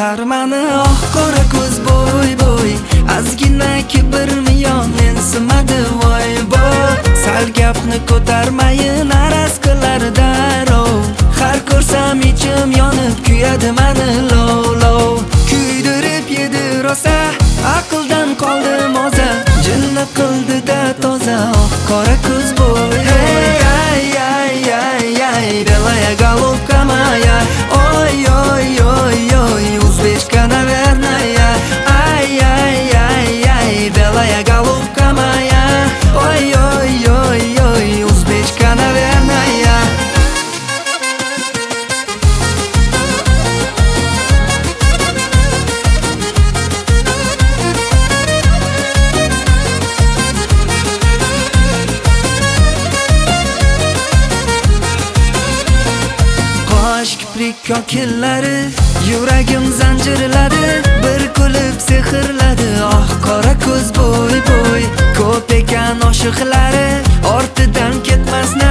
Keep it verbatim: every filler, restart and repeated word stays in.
qilar mani oh qora ko'z bo'y bo'y ozgina kibr miyon mensimadi voy voy sal gapni ko'tarmayin araz qilar darov har ko'rsam ichim yonib kuyadi mani lov lov kuydirib yedi rosa aqldan qoldim oza jinni qildida toza oh qora ko'z bo'y hey ay ay ay ay belaya golubka moya ой ой ой ой узбечка наверное ay ay ay ay belaya golubka moya ой ой ой ой узбечка наверное Qosh kiprik kokillari yuragim zanjirladi bir kulib sehrladi oh qora ko'z bo'y bo'y ko'p ekan oshiqlari ortidan ketmas